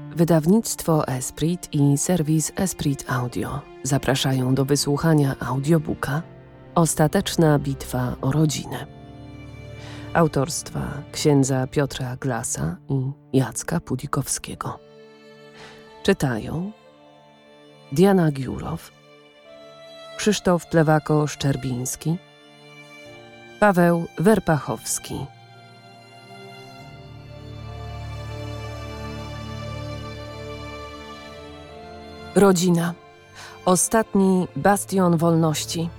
Wydawnictwo Esprit i serwis Esprit Audio zapraszają do wysłuchania audiobooka Ostateczna bitwa o rodzinę autorstwa księdza Piotra Glasa i Jacka Pudikowskiego. Czytają Diana Giurow, Krzysztof Plewako-Szczerbiński, Paweł Werpachowski. Rodzina. Ostatni bastion wolności.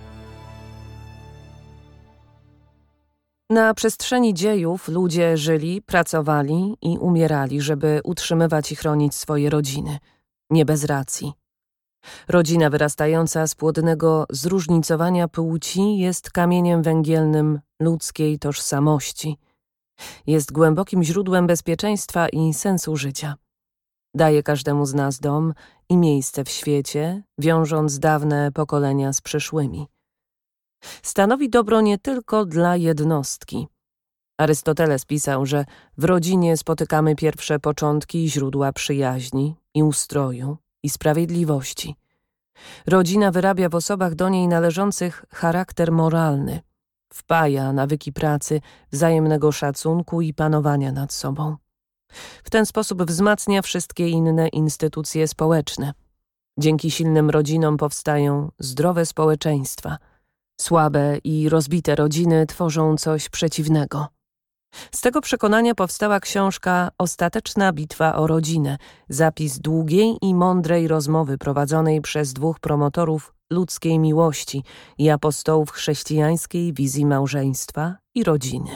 Na przestrzeni dziejów ludzie żyli, pracowali i umierali, żeby utrzymywać i chronić swoje rodziny. Nie bez racji. Rodzina wyrastająca z płodnego zróżnicowania płci jest kamieniem węgielnym ludzkiej tożsamości. Jest głębokim źródłem bezpieczeństwa i sensu życia. Daje każdemu z nas dom i miejsce w świecie, wiążąc dawne pokolenia z przyszłymi. Stanowi dobro nie tylko dla jednostki. Arystoteles pisał, że w rodzinie spotykamy pierwsze początki źródła przyjaźni i ustroju i sprawiedliwości. Rodzina wyrabia w osobach do niej należących charakter moralny, wpaja nawyki pracy, wzajemnego szacunku i panowania nad sobą. W ten sposób wzmacnia wszystkie inne instytucje społeczne. Dzięki silnym rodzinom powstają zdrowe społeczeństwa. Słabe i rozbite rodziny tworzą coś przeciwnego. Z tego przekonania powstała książka Ostateczna bitwa o rodzinę, zapis długiej i mądrej rozmowy prowadzonej przez dwóch promotorów ludzkiej miłości i apostołów chrześcijańskiej wizji małżeństwa i rodziny.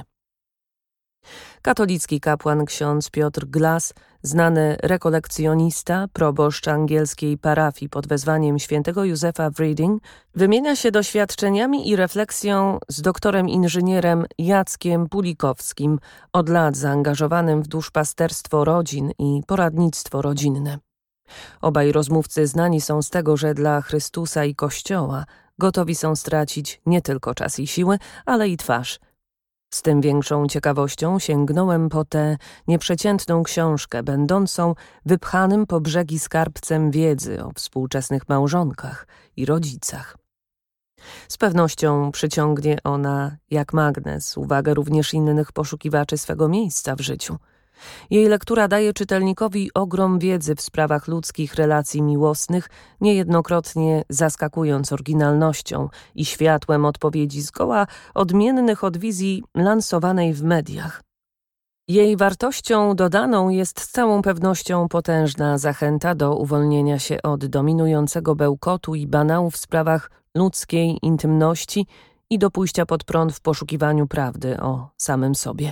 Katolicki kapłan ksiądz Piotr Glas, znany rekolekcjonista, proboszcz angielskiej parafii pod wezwaniem świętego Józefa w Reading, wymienia się doświadczeniami i refleksją z doktorem inżynierem Jackiem Pulikowskim, od lat zaangażowanym w duszpasterstwo rodzin i poradnictwo rodzinne. Obaj rozmówcy znani są z tego, że dla Chrystusa i Kościoła gotowi są stracić nie tylko czas i siły, ale i twarz. Z tym większą ciekawością sięgnąłem po tę nieprzeciętną książkę, będącą wypchanym po brzegi skarbcem wiedzy o współczesnych małżonkach i rodzicach. Z pewnością przyciągnie ona, jak magnes, uwagę również innych poszukiwaczy swego miejsca w życiu. Jej lektura daje czytelnikowi ogrom wiedzy w sprawach ludzkich relacji miłosnych, niejednokrotnie zaskakując oryginalnością i światłem odpowiedzi zgoła odmiennych od wizji lansowanej w mediach. Jej wartością dodaną jest z całą pewnością potężna zachęta do uwolnienia się od dominującego bełkotu i banału w sprawach ludzkiej intymności i do pójścia pod prąd w poszukiwaniu prawdy o samym sobie.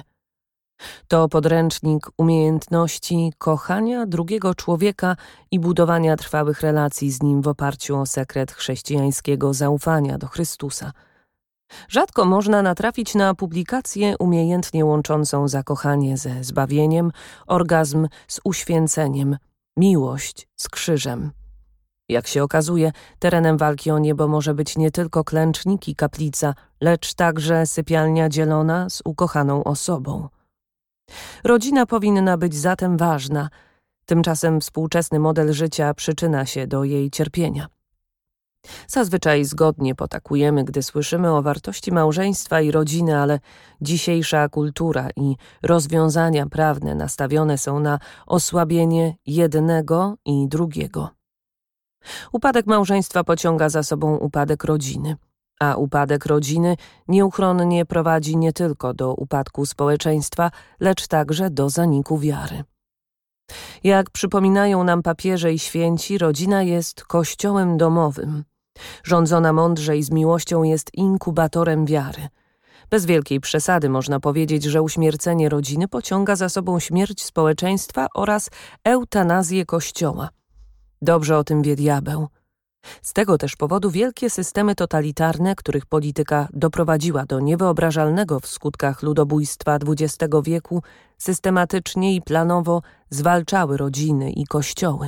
To podręcznik umiejętności kochania drugiego człowieka i budowania trwałych relacji z nim w oparciu o sekret chrześcijańskiego zaufania do Chrystusa. Rzadko można natrafić na publikację umiejętnie łączącą zakochanie ze zbawieniem, orgazm z uświęceniem, miłość z krzyżem. Jak się okazuje, terenem walki o niebo może być nie tylko klęcznik i kaplica, lecz także sypialnia dzielona z ukochaną osobą. Rodzina powinna być zatem ważna, tymczasem współczesny model życia przyczyna się do jej cierpienia. Zazwyczaj zgodnie potakujemy, gdy słyszymy o wartości małżeństwa i rodziny, ale dzisiejsza kultura i rozwiązania prawne nastawione są na osłabienie jednego i drugiego. Upadek małżeństwa pociąga za sobą upadek rodziny, a upadek rodziny nieuchronnie prowadzi nie tylko do upadku społeczeństwa, lecz także do zaniku wiary. Jak przypominają nam papieże i święci, rodzina jest kościołem domowym. Rządzona mądrze i z miłością jest inkubatorem wiary. Bez wielkiej przesady można powiedzieć, że uśmiercenie rodziny pociąga za sobą śmierć społeczeństwa oraz eutanazję Kościoła. Dobrze o tym wie diabeł. Z tego też powodu wielkie systemy totalitarne, których polityka doprowadziła do niewyobrażalnego w skutkach ludobójstwa XX wieku, systematycznie i planowo zwalczały rodziny i kościoły.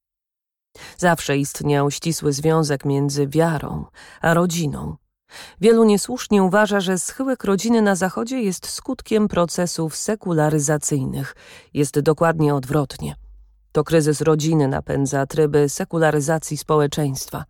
Zawsze istniał ścisły związek między wiarą a rodziną. Wielu niesłusznie uważa, że schyłek rodziny na Zachodzie jest skutkiem procesów sekularyzacyjnych. Jest dokładnie odwrotnie. To kryzys rodziny napędza tryby sekularyzacji społeczeństwa.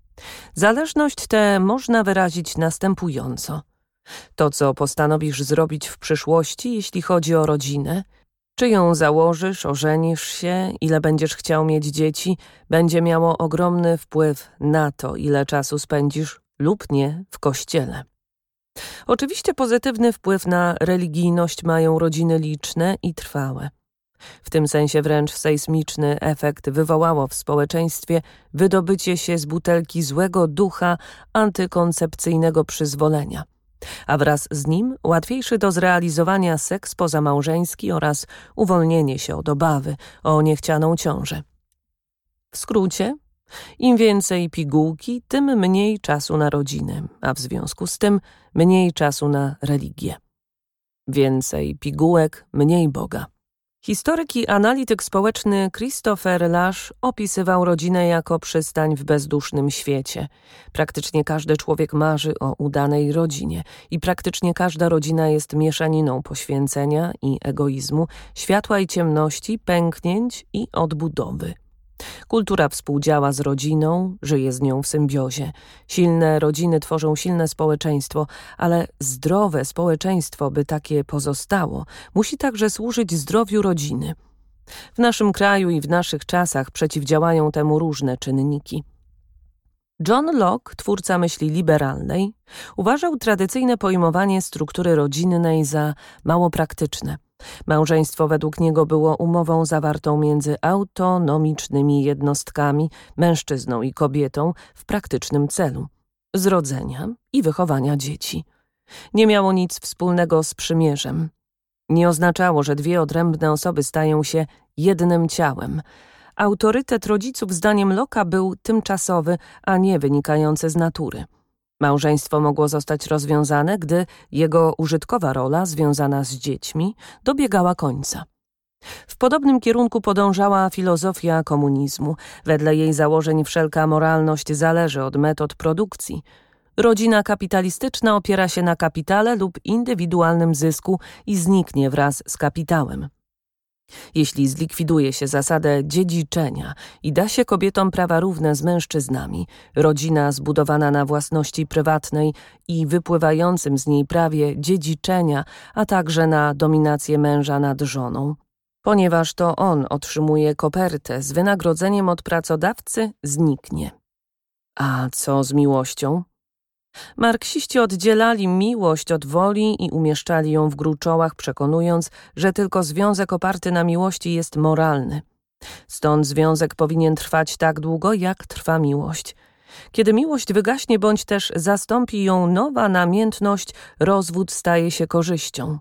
Zależność tę można wyrazić następująco. To, co postanowisz zrobić w przyszłości, jeśli chodzi o rodzinę, czy ją założysz, ożenisz się, ile będziesz chciał mieć dzieci, będzie miało ogromny wpływ na to, ile czasu spędzisz lub nie w kościele. Oczywiście pozytywny wpływ na religijność mają rodziny liczne i trwałe. W tym sensie wręcz sejsmiczny efekt wywołało w społeczeństwie wydobycie się z butelki złego ducha antykoncepcyjnego przyzwolenia, a wraz z nim łatwiejszy do zrealizowania seks pozamałżeński oraz uwolnienie się od obawy o niechcianą ciążę. W skrócie, im więcej pigułki, tym mniej czasu na rodzinę, a w związku z tym mniej czasu na religię. Więcej pigułek, mniej Boga. Historyk i analityk społeczny Christopher Lasch opisywał rodzinę jako przystań w bezdusznym świecie. Praktycznie każdy człowiek marzy o udanej rodzinie i praktycznie każda rodzina jest mieszaniną poświęcenia i egoizmu, światła i ciemności, pęknięć i odbudowy. Kultura współdziała z rodziną, żyje z nią w symbiozie. Silne rodziny tworzą silne społeczeństwo, ale zdrowe społeczeństwo, by takie pozostało, musi także służyć zdrowiu rodziny. W naszym kraju i w naszych czasach przeciwdziałają temu różne czynniki. John Locke, twórca myśli liberalnej, uważał tradycyjne pojmowanie struktury rodzinnej za mało praktyczne. Małżeństwo według niego było umową zawartą między autonomicznymi jednostkami, mężczyzną i kobietą w praktycznym celu – zrodzenia i wychowania dzieci. Nie miało nic wspólnego z przymierzem. Nie oznaczało, że dwie odrębne osoby stają się jednym ciałem. Autorytet rodziców zdaniem Locke'a był tymczasowy, a nie wynikający z natury. Małżeństwo mogło zostać rozwiązane, gdy jego użytkowa rola związana z dziećmi dobiegała końca. W podobnym kierunku podążała filozofia komunizmu. Wedle jej założeń wszelka moralność zależy od metod produkcji. Rodzina kapitalistyczna opiera się na kapitale lub indywidualnym zysku i zniknie wraz z kapitałem. Jeśli zlikwiduje się zasadę dziedziczenia i da się kobietom prawa równe z mężczyznami, rodzina zbudowana na własności prywatnej i wypływającym z niej prawie dziedziczenia, a także na dominację męża nad żoną, ponieważ to on otrzymuje kopertę z wynagrodzeniem od pracodawcy, zniknie. A co z miłością? Marksiści oddzielali miłość od woli i umieszczali ją w gruczołach, przekonując, że tylko związek oparty na miłości jest moralny. Stąd związek powinien trwać tak długo, jak trwa miłość. Kiedy miłość wygaśnie bądź też zastąpi ją nowa namiętność, rozwód staje się korzyścią.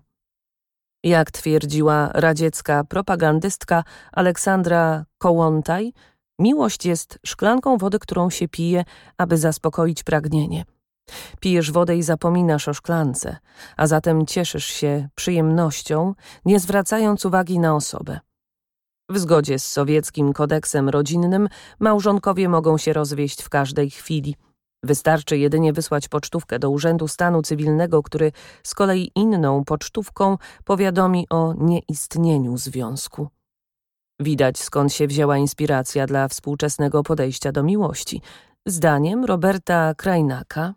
Jak twierdziła radziecka propagandystka Aleksandra Kołłątaj, miłość jest szklanką wody, którą się pije, aby zaspokoić pragnienie. Pijesz wodę i zapominasz o szklance, a zatem cieszysz się przyjemnością, nie zwracając uwagi na osobę. W zgodzie z sowieckim kodeksem rodzinnym małżonkowie mogą się rozwieść w każdej chwili. Wystarczy jedynie wysłać pocztówkę do Urzędu Stanu Cywilnego, który z kolei inną pocztówką powiadomi o nieistnieniu związku. Widać, skąd się wzięła inspiracja dla współczesnego podejścia do miłości. Zdaniem Roberta Krajnaka,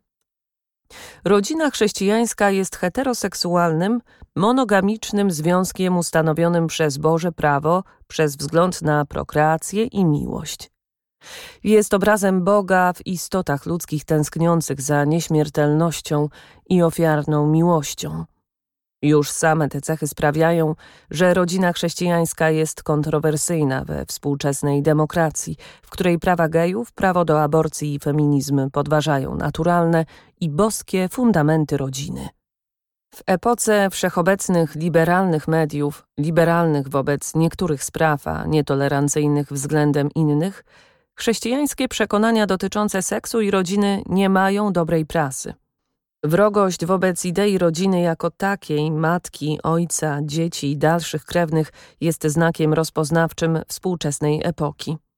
rodzina chrześcijańska jest heteroseksualnym, monogamicznym związkiem ustanowionym przez Boże prawo przez wzgląd na prokreację i miłość. Jest obrazem Boga w istotach ludzkich tęskniących za nieśmiertelnością i ofiarną miłością. Już same te cechy sprawiają, że rodzina chrześcijańska jest kontrowersyjna we współczesnej demokracji, w której prawa gejów, prawo do aborcji i feminizm podważają naturalne i boskie fundamenty rodziny. W epoce wszechobecnych liberalnych mediów, liberalnych wobec niektórych spraw, a nietolerancyjnych względem innych, chrześcijańskie przekonania dotyczące seksu i rodziny nie mają dobrej prasy. Wrogość wobec idei rodziny jako takiej, matki, ojca, dzieci i dalszych krewnych jest znakiem rozpoznawczym współczesnej epoki.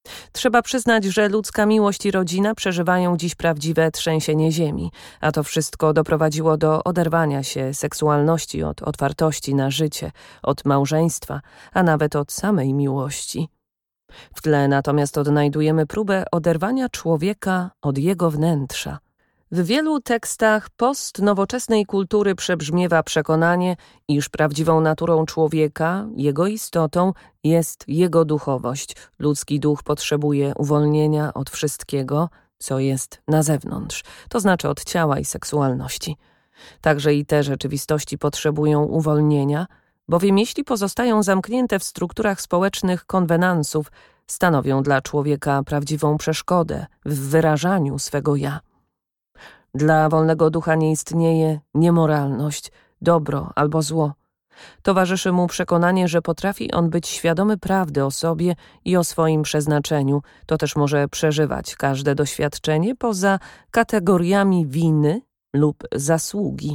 Trzeba przyznać, że ludzka miłość i rodzina przeżywają dziś prawdziwe trzęsienie ziemi, a to wszystko doprowadziło do oderwania się seksualności od otwartości na życie, od małżeństwa, a nawet od samej miłości. W tle natomiast odnajdujemy próbę oderwania człowieka od jego wnętrza. W wielu tekstach postnowoczesnej kultury przebrzmiewa przekonanie, iż prawdziwą naturą człowieka, jego istotą jest jego duchowość. Ludzki duch potrzebuje uwolnienia od wszystkiego, co jest na zewnątrz, to znaczy od ciała i seksualności. Także i te rzeczywistości potrzebują uwolnienia, bowiem jeśli pozostają zamknięte w strukturach społecznych konwenansów, stanowią dla człowieka prawdziwą przeszkodę w wyrażaniu swego ja. Dla wolnego ducha nie istnieje niemoralność, dobro albo zło. Towarzyszy mu przekonanie, że potrafi on być świadomy prawdy o sobie i o swoim przeznaczeniu. To też może przeżywać każde doświadczenie poza kategoriami winy lub zasługi.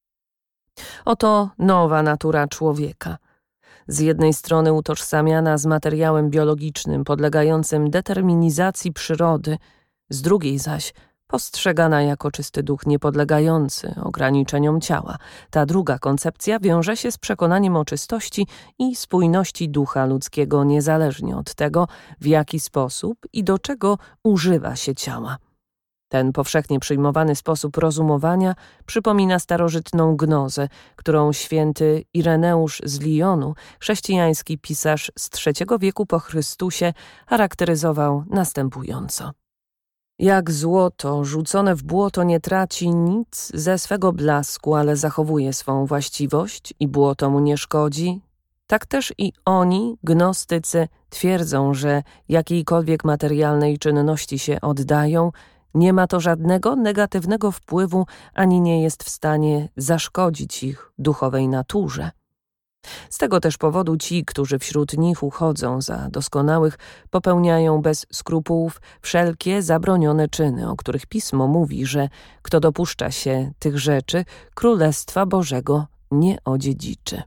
Oto nowa natura człowieka. Z jednej strony utożsamiana z materiałem biologicznym podlegającym determinizacji przyrody, z drugiej zaś postrzegana jako czysty duch niepodlegający ograniczeniom ciała. Ta druga koncepcja wiąże się z przekonaniem o czystości i spójności ducha ludzkiego niezależnie od tego, w jaki sposób i do czego używa się ciała. Ten powszechnie przyjmowany sposób rozumowania przypomina starożytną gnozę, którą święty Ireneusz z Lyonu, chrześcijański pisarz z III wieku po Chrystusie, charakteryzował następująco. Jak złoto rzucone w błoto nie traci nic ze swego blasku, ale zachowuje swą właściwość i błoto mu nie szkodzi, tak też i oni, gnostycy, twierdzą, że jakiejkolwiek materialnej czynności się oddają, nie ma to żadnego negatywnego wpływu, ani nie jest w stanie zaszkodzić ich duchowej naturze. Z tego też powodu ci, którzy wśród nich uchodzą za doskonałych, popełniają bez skrupułów wszelkie zabronione czyny, o których Pismo mówi, że kto dopuszcza się tych rzeczy, Królestwa Bożego nie odziedziczy.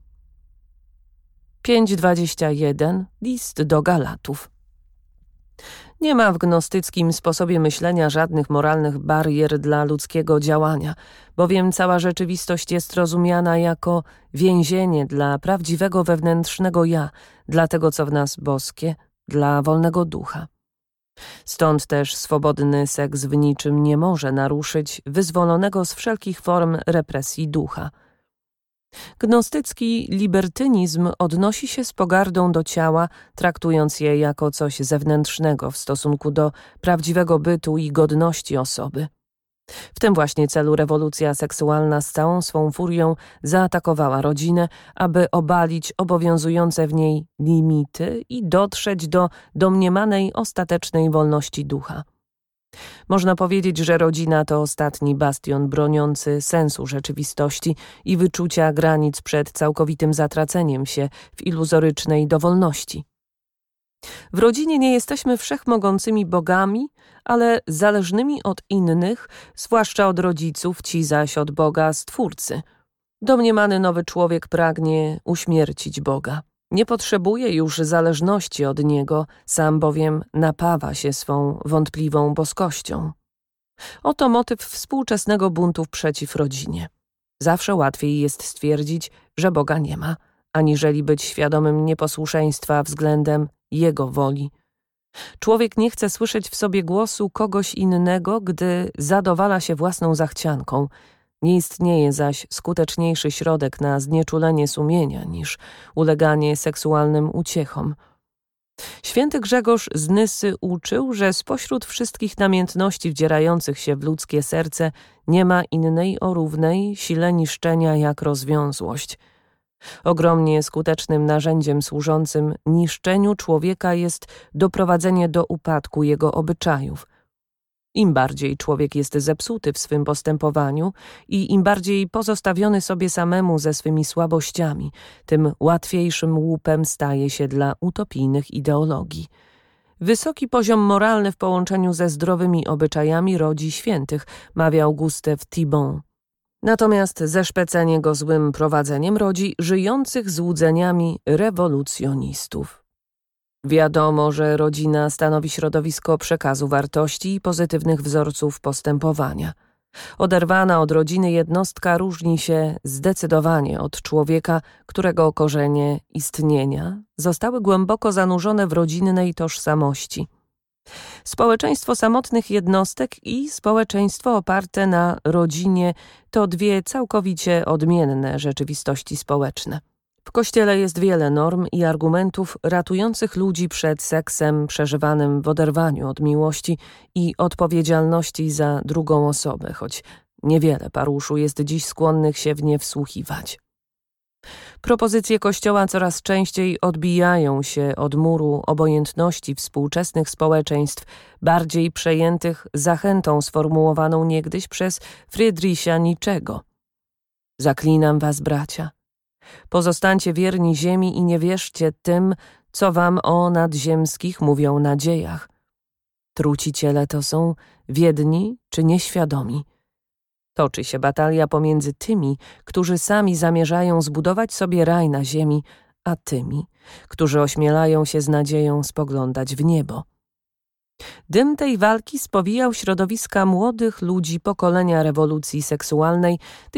5:21 List do Galatów. Nie ma w gnostyckim sposobie myślenia żadnych moralnych barier dla ludzkiego działania, bowiem cała rzeczywistość jest rozumiana jako więzienie dla prawdziwego wewnętrznego ja, dla tego, co w nas boskie, dla wolnego ducha. Stąd też swobodny seks w niczym nie może naruszyć wyzwolonego z wszelkich form represji ducha. Gnostycki libertynizm odnosi się z pogardą do ciała, traktując je jako coś zewnętrznego w stosunku do prawdziwego bytu i godności osoby. W tym właśnie celu rewolucja seksualna z całą swą furią zaatakowała rodzinę, aby obalić obowiązujące w niej limity i dotrzeć do domniemanej ostatecznej wolności ducha. Można powiedzieć, że rodzina to ostatni bastion broniący sensu rzeczywistości i wyczucia granic przed całkowitym zatraceniem się w iluzorycznej dowolności. W rodzinie nie jesteśmy wszechmogącymi bogami, ale zależnymi od innych, zwłaszcza od rodziców, ci zaś od Boga Stwórcy. Domniemany nowy człowiek pragnie uśmiercić Boga. Nie potrzebuje już zależności od Niego, sam bowiem napawa się swą wątpliwą boskością. Oto motyw współczesnego buntu przeciw rodzinie. Zawsze łatwiej jest stwierdzić, że Boga nie ma, aniżeli być świadomym nieposłuszeństwa względem Jego woli. Człowiek nie chce słyszeć w sobie głosu kogoś innego, gdy zadowala się własną zachcianką. Nie istnieje zaś skuteczniejszy środek na znieczulenie sumienia niż uleganie seksualnym uciechom. Święty Grzegorz z Nysy uczył, że spośród wszystkich namiętności wdzierających się w ludzkie serce nie ma innej o równej sile niszczenia jak rozwiązłość. Ogromnie skutecznym narzędziem służącym niszczeniu człowieka jest doprowadzenie do upadku jego obyczajów. Im bardziej człowiek jest zepsuty w swym postępowaniu i im bardziej pozostawiony sobie samemu ze swymi słabościami, tym łatwiejszym łupem staje się dla utopijnych ideologii. Wysoki poziom moralny w połączeniu ze zdrowymi obyczajami rodzi świętych, mawiał Gustave Thibon. Natomiast zeszpecenie go złym prowadzeniem rodzi żyjących złudzeniami rewolucjonistów. Wiadomo, że rodzina stanowi środowisko przekazu wartości i pozytywnych wzorców postępowania. Oderwana od rodziny jednostka różni się zdecydowanie od człowieka, którego korzenie istnienia zostały głęboko zanurzone w rodzinnej tożsamości. Społeczeństwo samotnych jednostek i społeczeństwo oparte na rodzinie to dwie całkowicie odmienne rzeczywistości społeczne. W Kościele jest wiele norm i argumentów ratujących ludzi przed seksem przeżywanym w oderwaniu od miłości i odpowiedzialności za drugą osobę, choć niewiele paruszu jest dziś skłonnych się w nie wsłuchiwać. Propozycje Kościoła coraz częściej odbijają się od muru obojętności współczesnych społeczeństw, bardziej przejętych zachętą sformułowaną niegdyś przez Friedricha Nietzschego. Zaklinam was, bracia. Pozostańcie wierni ziemi i nie wierzcie tym, co wam o nadziemskich mówią nadziejach. Truciciele to są wiedni czy nieświadomi. Toczy się batalia pomiędzy tymi, którzy sami zamierzają zbudować sobie raj na ziemi, a tymi, którzy ośmielają się z nadzieją spoglądać w niebo. Dym tej walki spowijał środowiska młodych ludzi pokolenia rewolucji seksualnej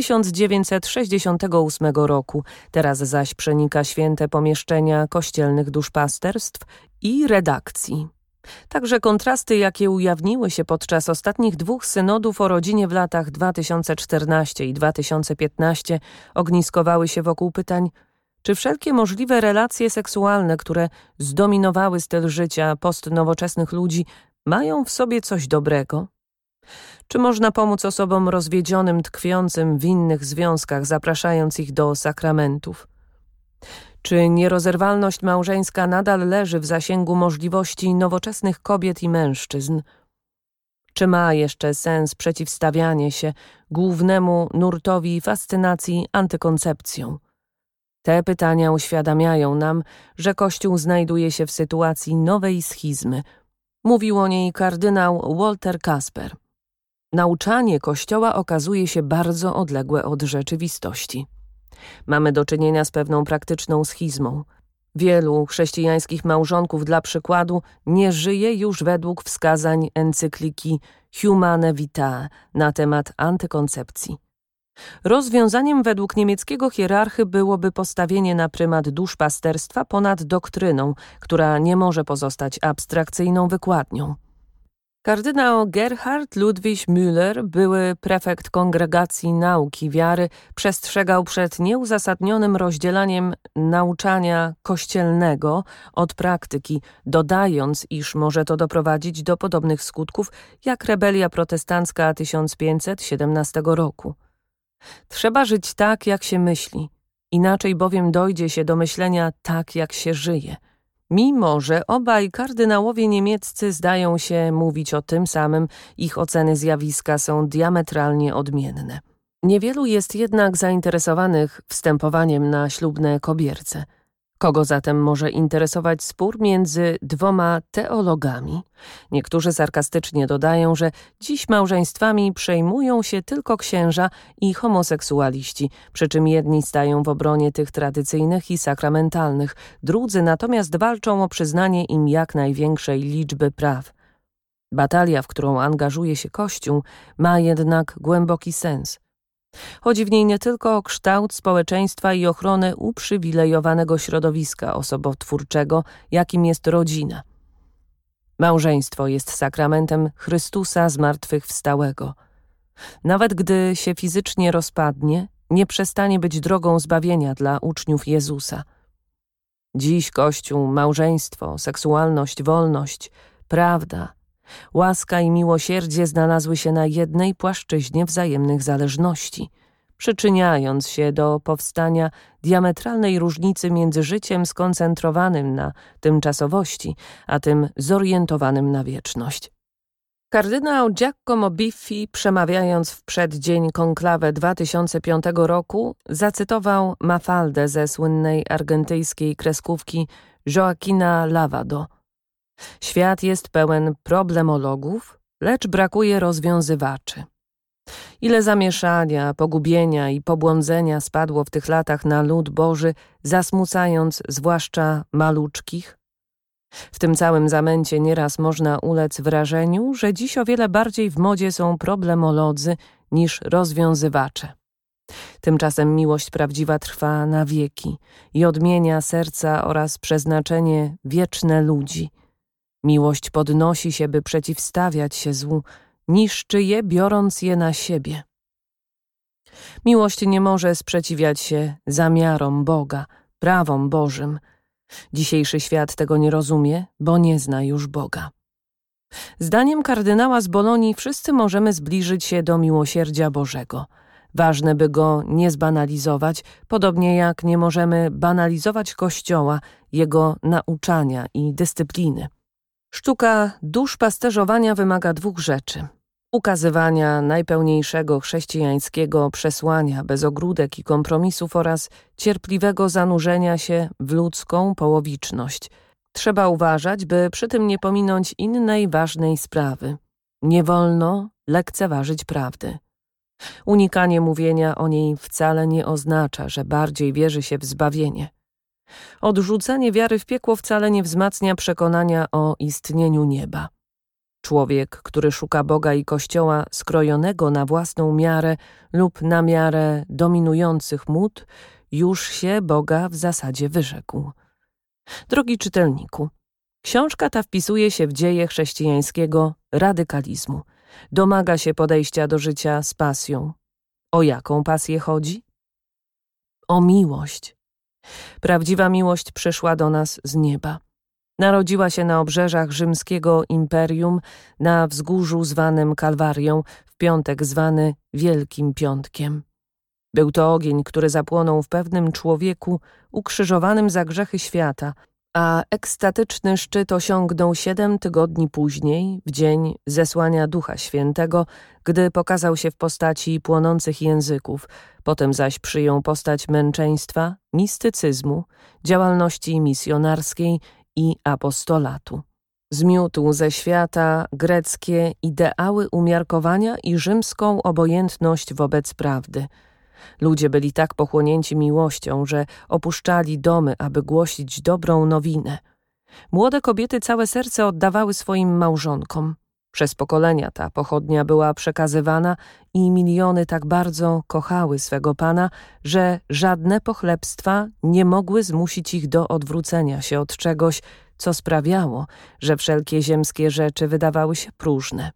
1968 roku, teraz zaś przenika święte pomieszczenia kościelnych duszpasterstw i redakcji. Także kontrasty, jakie ujawniły się podczas ostatnich 2 synodów o rodzinie w latach 2014 i 2015, ogniskowały się wokół pytań, czy wszelkie możliwe relacje seksualne, które zdominowały styl życia postnowoczesnych ludzi, mają w sobie coś dobrego? Czy można pomóc osobom rozwiedzionym, tkwiącym w innych związkach, zapraszając ich do sakramentów? Czy nierozerwalność małżeńska nadal leży w zasięgu możliwości nowoczesnych kobiet i mężczyzn? Czy ma jeszcze sens przeciwstawianie się głównemu nurtowi fascynacji antykoncepcją? Te pytania uświadamiają nam, że Kościół znajduje się w sytuacji nowej schizmy. Mówił o niej kardynał Walter Kasper. Nauczanie Kościoła okazuje się bardzo odległe od rzeczywistości. Mamy do czynienia z pewną praktyczną schizmą. Wielu chrześcijańskich małżonków, dla przykładu, nie żyje już według wskazań encykliki Humane Vitae na temat antykoncepcji. Rozwiązaniem według niemieckiego hierarchy byłoby postawienie na prymat duszpasterstwa ponad doktryną, która nie może pozostać abstrakcyjną wykładnią. Kardynał Gerhard Ludwig Müller, były prefekt Kongregacji Nauki Wiary, przestrzegał przed nieuzasadnionym rozdzielaniem nauczania kościelnego od praktyki, dodając, iż może to doprowadzić do podobnych skutków jak rebelia protestancka 1517 roku. Trzeba żyć tak, jak się myśli, inaczej bowiem dojdzie się do myślenia tak, jak się żyje. Mimo że obaj kardynałowie niemieccy zdają się mówić o tym samym, ich oceny zjawiska są diametralnie odmienne. Niewielu jest jednak zainteresowanych wstępowaniem na ślubne kobierce. Kogo zatem może interesować spór między 2 teologami? Niektórzy sarkastycznie dodają, że dziś małżeństwami przejmują się tylko księża i homoseksualiści, przy czym jedni stają w obronie tych tradycyjnych i sakramentalnych, drudzy natomiast walczą o przyznanie im jak największej liczby praw. Batalia, w którą angażuje się Kościół, ma jednak głęboki sens. Chodzi w niej nie tylko o kształt społeczeństwa i ochronę uprzywilejowanego środowiska osobotwórczego, jakim jest rodzina. Małżeństwo jest sakramentem Chrystusa zmartwychwstałego. Nawet gdy się fizycznie rozpadnie, nie przestanie być drogą zbawienia dla uczniów Jezusa. Dziś Kościół, małżeństwo, seksualność, wolność, prawda, łaska i miłosierdzie znalazły się na jednej płaszczyźnie wzajemnych zależności, przyczyniając się do powstania diametralnej różnicy między życiem skoncentrowanym na tymczasowości, a tym zorientowanym na wieczność. Kardynał Giacomo Biffi, przemawiając w przeddzień konklawę 2005 roku, zacytował Mafaldę ze słynnej argentyńskiej kreskówki Joaquina Lavado. Świat jest pełen problemologów, lecz brakuje rozwiązywaczy. Ile zamieszania, pogubienia i pobłądzenia spadło w tych latach na lud Boży, zasmucając zwłaszcza maluczkich? W tym całym zamęcie nieraz można ulec wrażeniu, że dziś o wiele bardziej w modzie są problemolodzy niż rozwiązywacze. Tymczasem miłość prawdziwa trwa na wieki i odmienia serca oraz przeznaczenie wieczne ludzi. Miłość podnosi się, by przeciwstawiać się złu, niszczy je, biorąc je na siebie. Miłość nie może sprzeciwiać się zamiarom Boga, prawom Bożym. Dzisiejszy świat tego nie rozumie, bo nie zna już Boga. Zdaniem kardynała z Bolonii wszyscy możemy zbliżyć się do miłosierdzia Bożego. Ważne, by go nie zbanalizować, podobnie jak nie możemy banalizować Kościoła, jego nauczania i dyscypliny. Sztuka duszpasterzowania wymaga dwóch rzeczy: ukazywania najpełniejszego chrześcijańskiego przesłania bez ogródek i kompromisów oraz cierpliwego zanurzenia się w ludzką połowiczność. Trzeba uważać, by przy tym nie pominąć innej ważnej sprawy. Nie wolno lekceważyć prawdy. Unikanie mówienia o niej wcale nie oznacza, że bardziej wierzy się w zbawienie. Odrzucenie wiary w piekło wcale nie wzmacnia przekonania o istnieniu nieba. Człowiek, który szuka Boga i Kościoła skrojonego na własną miarę lub na miarę dominujących mód, już się Boga w zasadzie wyrzekł. Drogi czytelniku, książka ta wpisuje się w dzieje chrześcijańskiego radykalizmu. Domaga się podejścia do życia z pasją. O jaką pasję chodzi? O miłość. Prawdziwa miłość przyszła do nas z nieba. Narodziła się na obrzeżach rzymskiego imperium, na wzgórzu zwanym Kalwarią, w piątek zwany Wielkim Piątkiem. Był to ogień, który zapłonął w pewnym człowieku ukrzyżowanym za grzechy świata, a ekstatyczny szczyt osiągnął 7 tygodni później, w dzień zesłania Ducha Świętego, gdy pokazał się w postaci płonących języków, potem zaś przyjął postać męczeństwa, mistycyzmu, działalności misjonarskiej i apostolatu. Zmiótł ze świata greckie ideały umiarkowania i rzymską obojętność wobec prawdy. Ludzie byli tak pochłonięci miłością, że opuszczali domy, aby głosić dobrą nowinę. Młode kobiety całe serce oddawały swoim małżonkom. Przez pokolenia ta pochodnia była przekazywana i miliony tak bardzo kochały swego Pana, że żadne pochlebstwa nie mogły zmusić ich do odwrócenia się od czegoś, co sprawiało, że wszelkie ziemskie rzeczy wydawały się próżne.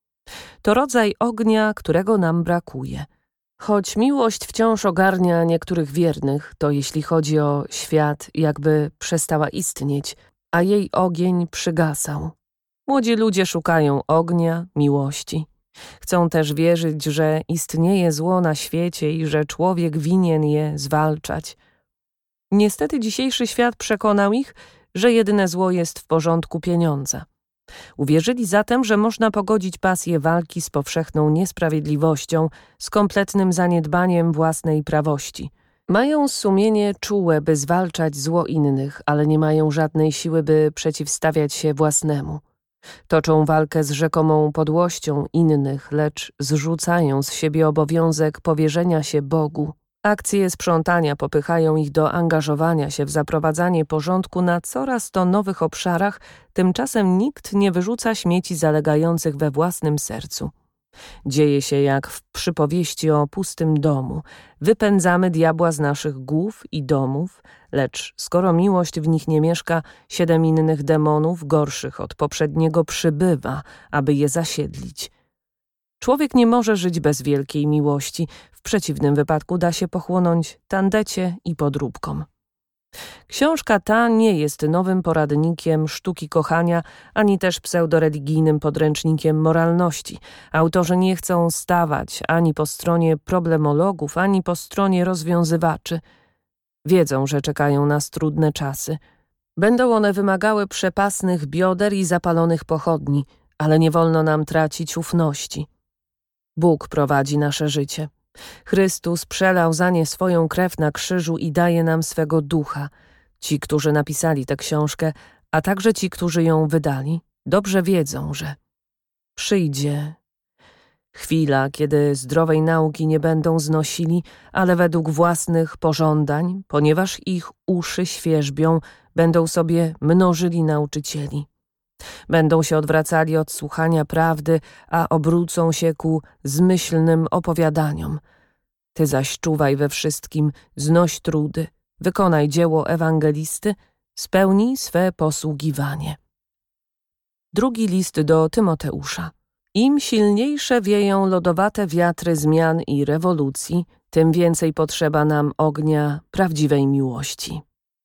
To rodzaj ognia, którego nam brakuje. Choć miłość wciąż ogarnia niektórych wiernych, to jeśli chodzi o świat, jakby przestała istnieć, a jej ogień przygasał. Młodzi ludzie szukają ognia, miłości. Chcą też wierzyć, że istnieje zło na świecie i że człowiek winien je zwalczać. Niestety dzisiejszy świat przekonał ich, że jedyne zło jest w porządku pieniądza. Uwierzyli zatem, że można pogodzić pasję walki z powszechną niesprawiedliwością, z kompletnym zaniedbaniem własnej prawości. Mają sumienie czułe, by zwalczać zło innych, ale nie mają żadnej siły, by przeciwstawiać się własnemu. Toczą walkę z rzekomą podłością innych, lecz zrzucają z siebie obowiązek powierzenia się Bogu. Akcje sprzątania popychają ich do angażowania się w zaprowadzanie porządku na coraz to nowych obszarach, tymczasem nikt nie wyrzuca śmieci zalegających we własnym sercu. Dzieje się jak w przypowieści o pustym domu. Wypędzamy diabła z naszych głów i domów, lecz skoro miłość w nich nie mieszka, 7 innych demonów, gorszych od poprzedniego, przybywa, aby je zasiedlić. Człowiek nie może żyć bez wielkiej miłości, w przeciwnym wypadku da się pochłonąć tandecie i podróbkom. Książka ta nie jest nowym poradnikiem sztuki kochania, ani też pseudoreligijnym podręcznikiem moralności. Autorzy nie chcą stawać ani po stronie problemologów, ani po stronie rozwiązywaczy. Wiedzą, że czekają nas trudne czasy. Będą one wymagały przepasnych bioder i zapalonych pochodni, ale nie wolno nam tracić ufności. Bóg prowadzi nasze życie. Chrystus przelał za nie swoją krew na krzyżu i daje nam swego ducha. Ci, którzy napisali tę książkę, a także ci, którzy ją wydali, dobrze wiedzą, że przyjdzie chwila, kiedy zdrowej nauki nie będą znosili, ale według własnych pożądań, ponieważ ich uszy świerzbią, Będą sobie mnożyli nauczycieli. Będą się odwracali od słuchania prawdy, a obrócą się ku zmyślnym opowiadaniom. Ty zaś czuwaj we wszystkim, znoś trudy, wykonaj dzieło ewangelisty, spełnij swe posługiwanie. Drugi list do Tymoteusza. Im silniejsze wieją lodowate wiatry zmian i rewolucji, tym więcej potrzeba nam ognia prawdziwej miłości.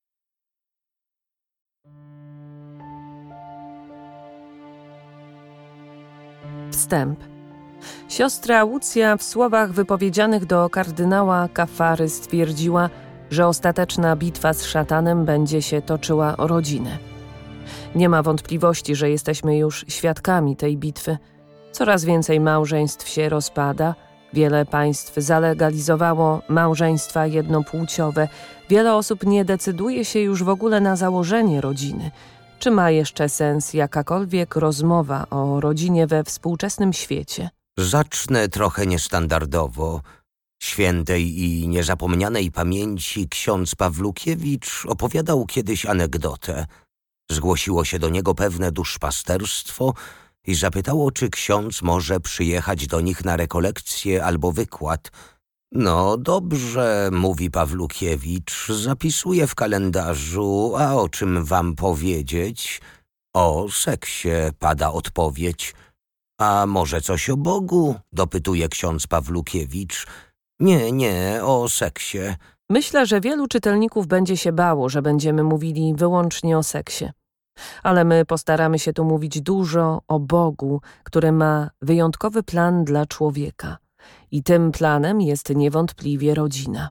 Wstęp. Siostra Łucja w słowach wypowiedzianych do kardynała Kafary stwierdziła, że ostateczna bitwa z szatanem będzie się toczyła o rodzinę. Nie ma wątpliwości, że jesteśmy już świadkami tej bitwy. Coraz więcej małżeństw się rozpada, wiele państw zalegalizowało małżeństwa jednopłciowe, wiele osób nie decyduje się już w ogóle na założenie rodziny. Czy ma jeszcze sens jakakolwiek rozmowa o rodzinie we współczesnym świecie? Zacznę trochę niestandardowo. Świętej i niezapomnianej pamięci ksiądz Pawlukiewicz opowiadał kiedyś anegdotę. Zgłosiło się do niego pewne duszpasterstwo i zapytało, czy ksiądz może przyjechać do nich na rekolekcję albo wykład. No dobrze, mówi Pawlukiewicz, zapisuję w kalendarzu, a o czym wam powiedzieć? O seksie, pada odpowiedź. A może coś o Bogu? Dopytuje ksiądz Pawlukiewicz. Nie, o seksie. Myślę, że wielu czytelników będzie się bało, że będziemy mówili wyłącznie o seksie. Ale my postaramy się tu mówić dużo o Bogu, który ma wyjątkowy plan dla człowieka. I tym planem jest niewątpliwie rodzina.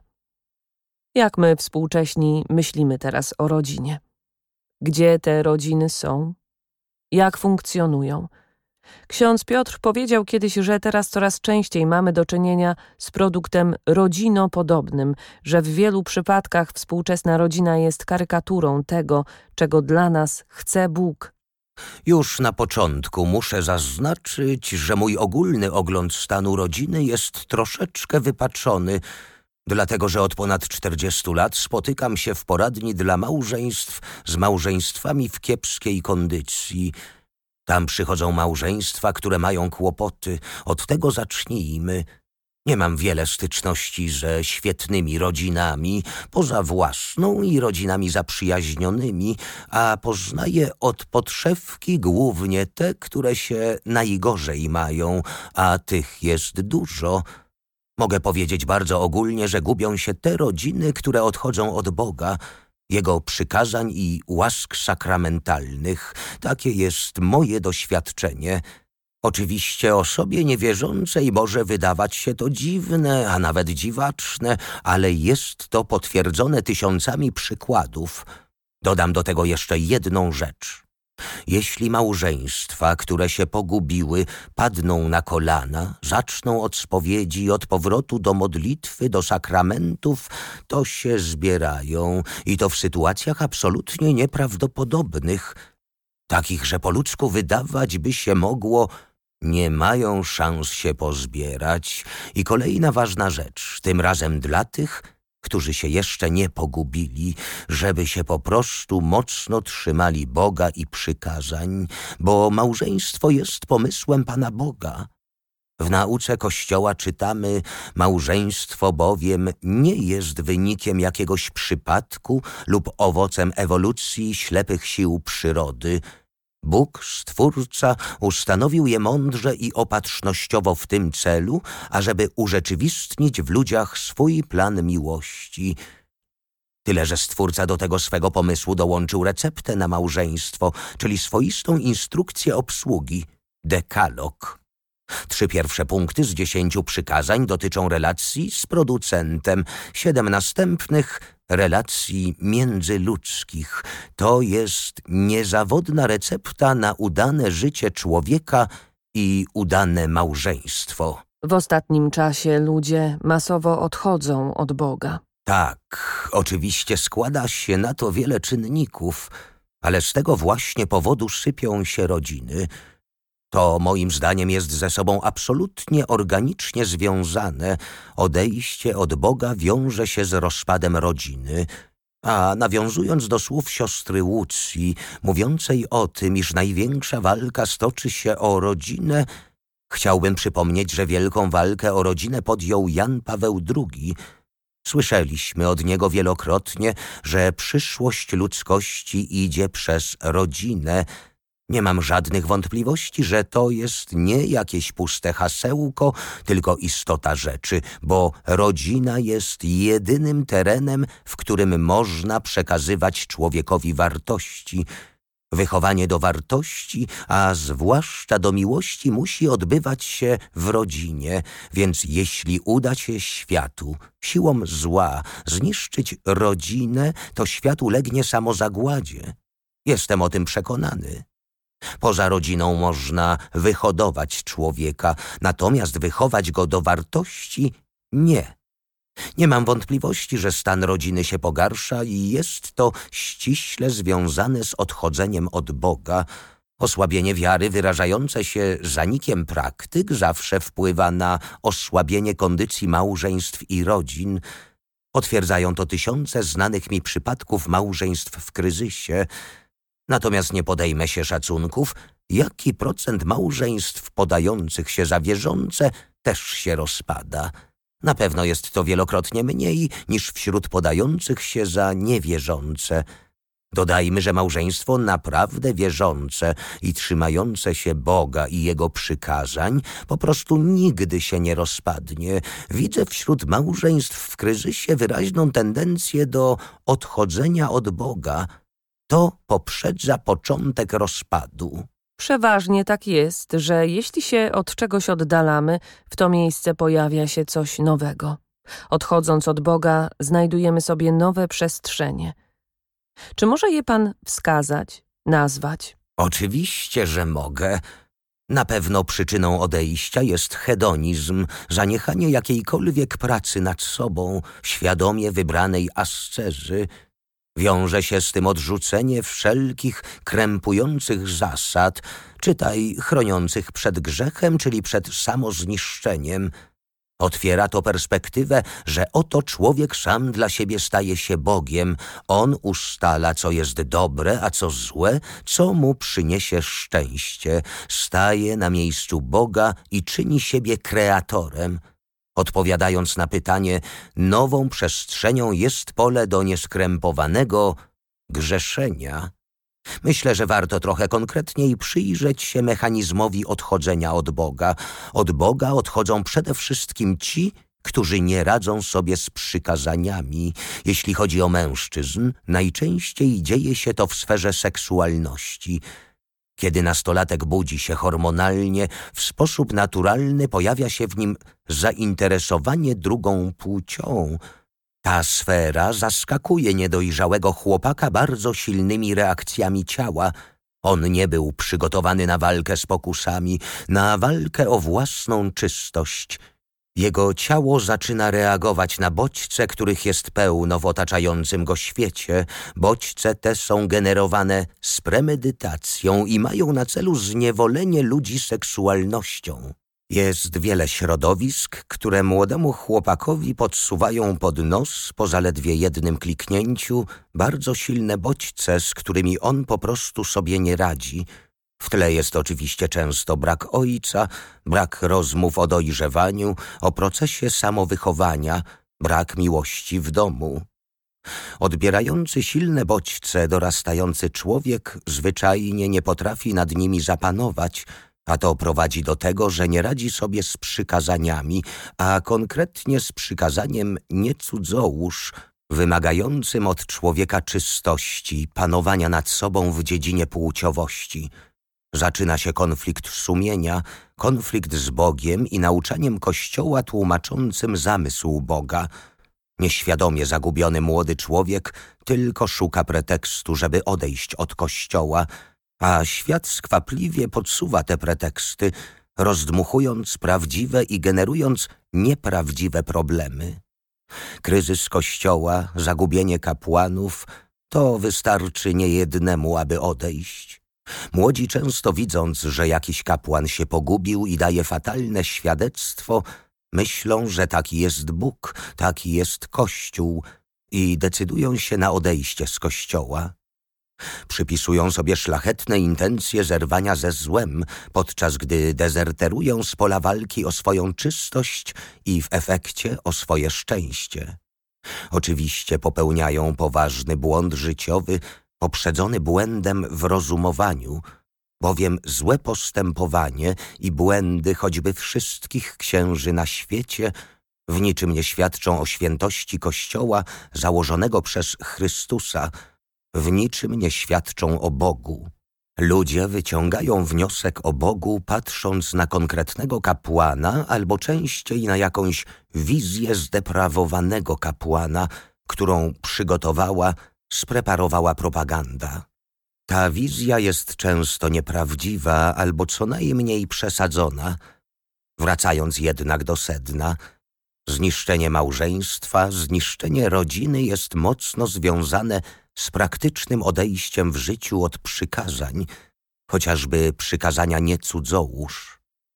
Jak my współcześni myślimy teraz o rodzinie? Gdzie te rodziny są? Jak funkcjonują? Ksiądz Piotr powiedział kiedyś, że teraz coraz częściej mamy do czynienia z produktem rodzinopodobnym, że w wielu przypadkach współczesna rodzina jest karykaturą tego, czego dla nas chce Bóg. Już na początku muszę zaznaczyć, że mój ogólny ogląd stanu rodziny jest troszeczkę wypaczony, dlatego że od ponad 40 lat spotykam się w poradni dla małżeństw z małżeństwami w kiepskiej kondycji. Tam przychodzą małżeństwa, które mają kłopoty. Od tego zacznijmy. Nie mam wiele styczności ze świetnymi rodzinami, poza własną i rodzinami zaprzyjaźnionymi, a poznaję od podszewki głównie te, które się najgorzej mają, a tych jest dużo. Mogę powiedzieć bardzo ogólnie, że gubią się te rodziny, które odchodzą od Boga, Jego przykazań i łask sakramentalnych. Takie jest moje doświadczenie. Oczywiście osobie niewierzącej może wydawać się to dziwne, a nawet dziwaczne, ale jest to potwierdzone tysiącami przykładów. Dodam do tego jeszcze jedną rzecz. Jeśli małżeństwa, które się pogubiły, padną na kolana, zaczną od spowiedzi, od powrotu do modlitwy, do sakramentów, to się zbierają i to w sytuacjach absolutnie nieprawdopodobnych, takich, że po ludzku wydawać by się mogło, nie mają szans się pozbierać. I kolejna ważna rzecz, tym razem dla tych, którzy się jeszcze nie pogubili, żeby się po prostu mocno trzymali Boga i przykazań, bo małżeństwo jest pomysłem Pana Boga. W nauce Kościoła czytamy: małżeństwo bowiem nie jest wynikiem jakiegoś przypadku lub owocem ewolucji ślepych sił przyrody. Bóg, Stwórca, ustanowił je mądrze i opatrznościowo w tym celu, ażeby urzeczywistnić w ludziach swój plan miłości. Tyle, że Stwórca do tego swego pomysłu dołączył receptę na małżeństwo, czyli swoistą instrukcję obsługi, dekalog. 3 pierwsze punkty z 10 przykazań dotyczą relacji z producentem, 7 następnych relacji międzyludzkich. To jest niezawodna recepta na udane życie człowieka i udane małżeństwo. W ostatnim czasie ludzie masowo odchodzą od Boga. Tak, oczywiście składa się na to wiele czynników, ale z tego właśnie powodu sypią się rodziny. To moim zdaniem jest ze sobą absolutnie organicznie związane. Odejście od Boga wiąże się z rozpadem rodziny. A nawiązując do słów siostry Łucji, mówiącej o tym, iż największa walka stoczy się o rodzinę, chciałbym przypomnieć, że wielką walkę o rodzinę podjął Jan Paweł II. Słyszeliśmy od niego wielokrotnie, że przyszłość ludzkości idzie przez rodzinę. Nie mam żadnych wątpliwości, że to jest nie jakieś puste hasełko, tylko istota rzeczy, bo rodzina jest jedynym terenem, w którym można przekazywać człowiekowi wartości. Wychowanie do wartości, a zwłaszcza do miłości, musi odbywać się w rodzinie, więc jeśli uda się światu siłą zła zniszczyć rodzinę, to świat ulegnie samozagładzie. Jestem o tym przekonany. Poza rodziną można wyhodować człowieka, natomiast wychować go do wartości nie. Nie mam wątpliwości, że stan rodziny się pogarsza i jest to ściśle związane z odchodzeniem od Boga. Osłabienie wiary wyrażające się zanikiem praktyk zawsze wpływa na osłabienie kondycji małżeństw i rodzin. Potwierdzają to tysiące znanych mi przypadków małżeństw w kryzysie. Natomiast nie podejmę się szacunków, jaki procent małżeństw podających się za wierzące też się rozpada. Na pewno jest to wielokrotnie mniej niż wśród podających się za niewierzące. Dodajmy, że małżeństwo naprawdę wierzące i trzymające się Boga i Jego przykazań po prostu nigdy się nie rozpadnie. Widzę wśród małżeństw w kryzysie wyraźną tendencję do odchodzenia od Boga. To poprzedza początek rozpadu. Przeważnie tak jest, że jeśli się od czegoś oddalamy, w to miejsce pojawia się coś nowego. Odchodząc od Boga, znajdujemy sobie nowe przestrzenie. Czy może je pan wskazać, nazwać? Oczywiście, że mogę. Na pewno przyczyną odejścia jest hedonizm, zaniechanie jakiejkolwiek pracy nad sobą, świadomie wybranej ascezy. Wiąże się z tym odrzucenie wszelkich krępujących zasad, czytaj chroniących przed grzechem, czyli przed samozniszczeniem. Otwiera to perspektywę, że oto człowiek sam dla siebie staje się Bogiem. On ustala, co jest dobre, a co złe, co mu przyniesie szczęście. Staje na miejscu Boga i czyni siebie kreatorem. Odpowiadając na pytanie, nową przestrzenią jest pole do nieskrępowanego grzeszenia. Myślę, że warto trochę konkretniej przyjrzeć się mechanizmowi odchodzenia od Boga. Od Boga odchodzą przede wszystkim ci, którzy nie radzą sobie z przykazaniami. Jeśli chodzi o mężczyzn, najczęściej dzieje się to w sferze seksualności. Kiedy nastolatek budzi się hormonalnie, w sposób naturalny pojawia się w nim zainteresowanie drugą płcią. Ta sfera zaskakuje niedojrzałego chłopaka bardzo silnymi reakcjami ciała. On nie był przygotowany na walkę z pokusami, na walkę o własną czystość. Jego ciało zaczyna reagować na bodźce, których jest pełno w otaczającym go świecie. Bodźce te są generowane z premedytacją i mają na celu zniewolenie ludzi seksualnością. Jest wiele środowisk, które młodemu chłopakowi podsuwają pod nos po zaledwie jednym kliknięciu bardzo silne bodźce, z którymi on po prostu sobie nie radzi. W tle jest oczywiście często brak ojca, brak rozmów o dojrzewaniu, o procesie samowychowania, brak miłości w domu. Odbierający silne bodźce dorastający człowiek zwyczajnie nie potrafi nad nimi zapanować, a to prowadzi do tego, że nie radzi sobie z przykazaniami, a konkretnie z przykazaniem nie cudzołóż, wymagającym od człowieka czystości, panowania nad sobą w dziedzinie płciowości. Zaczyna się konflikt sumienia, konflikt z Bogiem i nauczaniem Kościoła tłumaczącym zamysł Boga. Nieświadomie zagubiony młody człowiek tylko szuka pretekstu, żeby odejść od Kościoła, a świat skwapliwie podsuwa te preteksty, rozdmuchując prawdziwe i generując nieprawdziwe problemy. Kryzys Kościoła, zagubienie kapłanów, to wystarczy niejednemu, aby odejść. Młodzi często widząc, że jakiś kapłan się pogubił i daje fatalne świadectwo, myślą, że taki jest Bóg, taki jest Kościół i decydują się na odejście z kościoła. Przypisują sobie szlachetne intencje zerwania ze złem, podczas gdy dezerterują z pola walki o swoją czystość i w efekcie o swoje szczęście. Oczywiście popełniają poważny błąd życiowy, poprzedzony błędem w rozumowaniu, bowiem złe postępowanie i błędy choćby wszystkich księży na świecie w niczym nie świadczą o świętości Kościoła założonego przez Chrystusa, w niczym nie świadczą o Bogu. Ludzie wyciągają wniosek o Bogu, patrząc na konkretnego kapłana albo częściej na jakąś wizję zdeprawowanego kapłana, którą spreparowała propaganda. Ta wizja jest często nieprawdziwa albo co najmniej przesadzona. Wracając jednak do sedna, zniszczenie małżeństwa, zniszczenie rodziny jest mocno związane z praktycznym odejściem w życiu od przykazań, chociażby przykazania nie cudzołóż.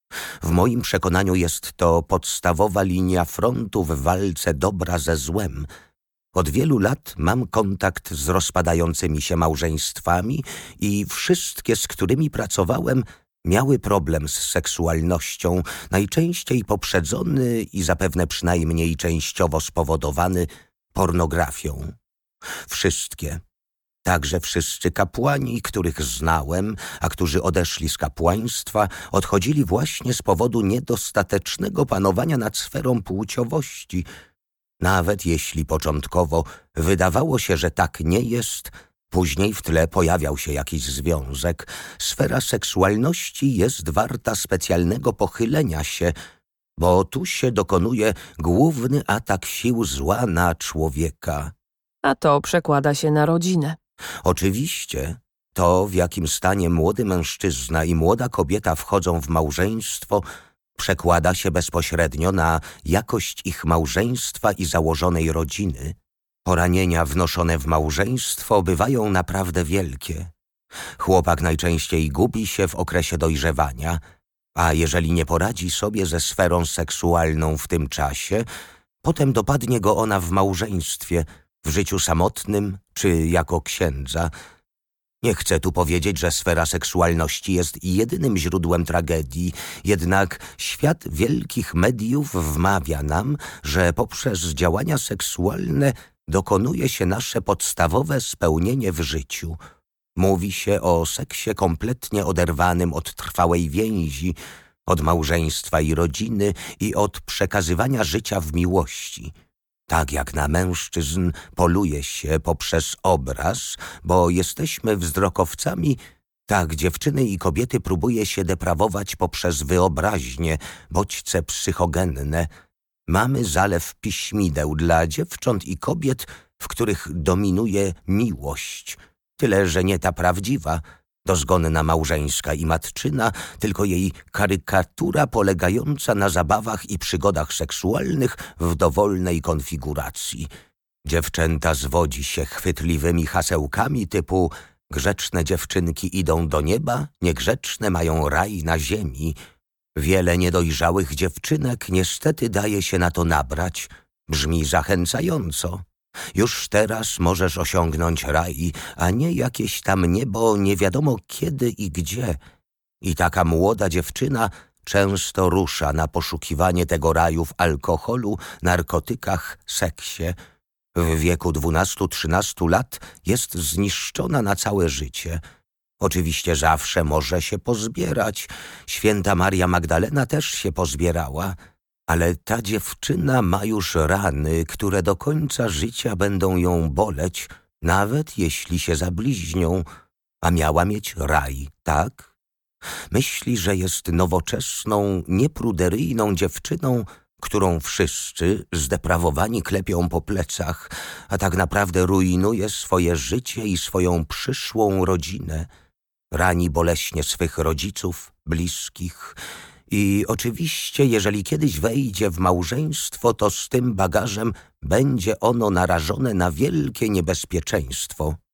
W moim przekonaniu jest to podstawowa linia frontu w walce dobra ze złem. Od wielu lat mam kontakt z rozpadającymi się małżeństwami i wszystkie, z którymi pracowałem, miały problem z seksualnością, najczęściej poprzedzony i zapewne przynajmniej częściowo spowodowany pornografią. Wszystkie, także wszyscy kapłani, których znałem, a którzy odeszli z kapłaństwa, odchodzili właśnie z powodu niedostatecznego panowania nad sferą płciowości. Nawet jeśli początkowo wydawało się, że tak nie jest, później w tle pojawiał się jakiś związek. Sfera seksualności jest warta specjalnego pochylenia się, bo tu się dokonuje główny atak sił zła na człowieka. A to przekłada się na rodzinę. Oczywiście, to w jakim stanie młody mężczyzna i młoda kobieta wchodzą w małżeństwo, przekłada się bezpośrednio na jakość ich małżeństwa i założonej rodziny. Poranienia wnoszone w małżeństwo bywają naprawdę wielkie. Chłopak najczęściej gubi się w okresie dojrzewania, a jeżeli nie poradzi sobie ze sferą seksualną w tym czasie, potem dopadnie go ona w małżeństwie, w życiu samotnym czy jako księdza. Nie chcę tu powiedzieć, że sfera seksualności jest jedynym źródłem tragedii, jednak świat wielkich mediów wmawia nam, że poprzez działania seksualne dokonuje się nasze podstawowe spełnienie w życiu. Mówi się o seksie kompletnie oderwanym od trwałej więzi, od małżeństwa i rodziny i od przekazywania życia w miłości. Tak jak na mężczyzn poluje się poprzez obraz, bo jesteśmy wzrokowcami, tak dziewczyny i kobiety próbuje się deprawować poprzez wyobraźnię, bodźce psychogenne. Mamy zalew piśmideł dla dziewcząt i kobiet, w których dominuje miłość. Tyle, że nie ta prawdziwa, dozgonna małżeńska i matczyna, tylko jej karykatura polegająca na zabawach i przygodach seksualnych w dowolnej konfiguracji. Dziewczęta zwodzi się chwytliwymi hasełkami typu grzeczne dziewczynki idą do nieba, niegrzeczne mają raj na ziemi. Wiele niedojrzałych dziewczynek niestety daje się na to nabrać. Brzmi zachęcająco. Już teraz możesz osiągnąć raj, a nie jakieś tam niebo nie wiadomo kiedy i gdzie. I taka młoda dziewczyna często rusza na poszukiwanie tego raju w alkoholu, narkotykach, seksie. W wieku 12-13 lat jest zniszczona na całe życie. Oczywiście zawsze może się pozbierać. Święta Maria Magdalena też się pozbierała. Ale ta dziewczyna ma już rany, które do końca życia będą ją boleć, nawet jeśli się zabliźnią, a miała mieć raj, tak? Myśli, że jest nowoczesną, niepruderyjną dziewczyną, którą wszyscy zdeprawowani klepią po plecach, a tak naprawdę rujnuje swoje życie i swoją przyszłą rodzinę. Rani boleśnie swych rodziców, bliskich. I oczywiście, jeżeli kiedyś wejdzie w małżeństwo, to z tym bagażem będzie ono narażone na wielkie niebezpieczeństwo.